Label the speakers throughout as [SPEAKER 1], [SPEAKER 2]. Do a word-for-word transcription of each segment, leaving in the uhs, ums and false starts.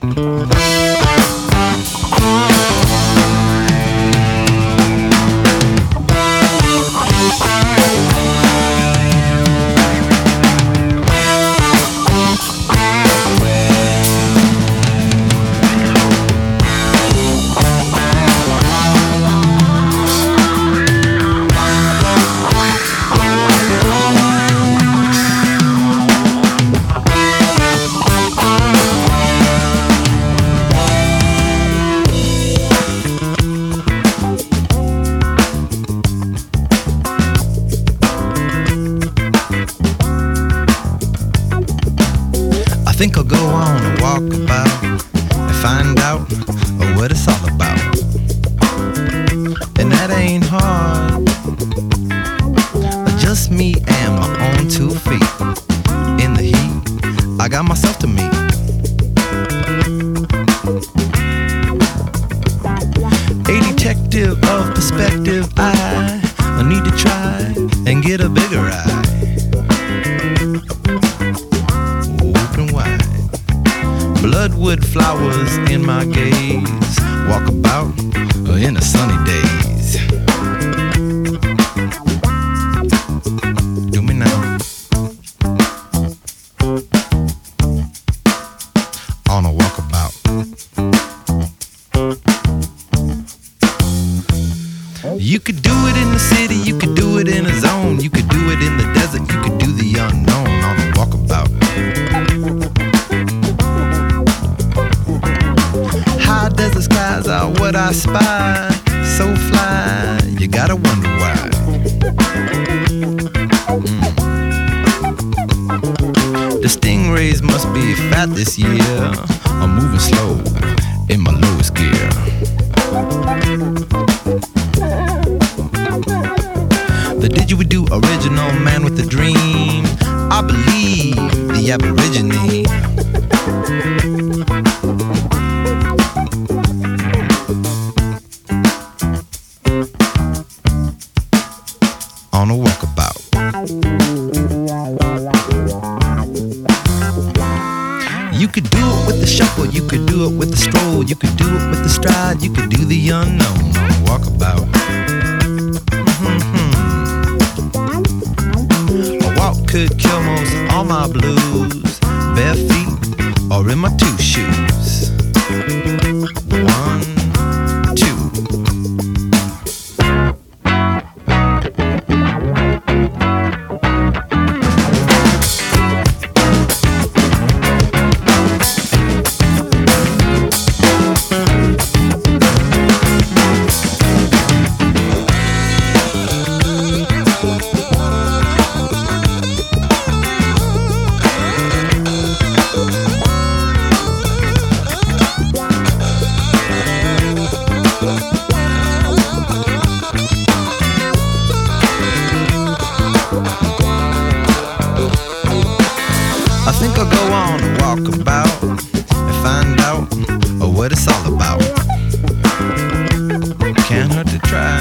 [SPEAKER 1] I think I'll go on a walkabout and find out what it's all about. And that ain't hard. Just me and my own two feet. In the heat, I got myself to meet. A detective of perspective, I, I need to try and get a bigger eye. Bloodwood flowers in my gaze, walk about in the sunny days. Do me now. On a walkabout. You could do it in the city, you could do it in a zone, you could do it in the desert, you could do the unknown on a walkabout. Desert skies are what I spy, so fly, you gotta wonder why. Mm. The stingrays must be fat this year, I'm moving slow in my lowest gear. The didgeridoo original man with a dream, I believe the Aborigine. On a walkabout. You could do it with the shuffle, you could do it with the stroll, you could do it with the stride, you could do the unknown on a walkabout. Mm-hmm. A walk could kill most all my blues, bare feet or in my two shoes. One, two. I think I'll go on a walkabout and find out what it's all about. Can't hurt to try.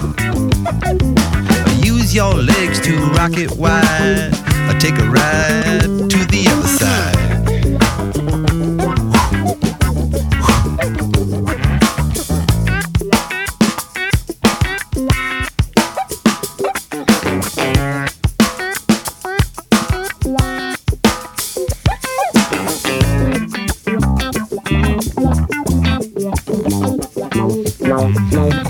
[SPEAKER 1] Use your legs to rock it wide, or take a ride to the other side. Mm-hmm.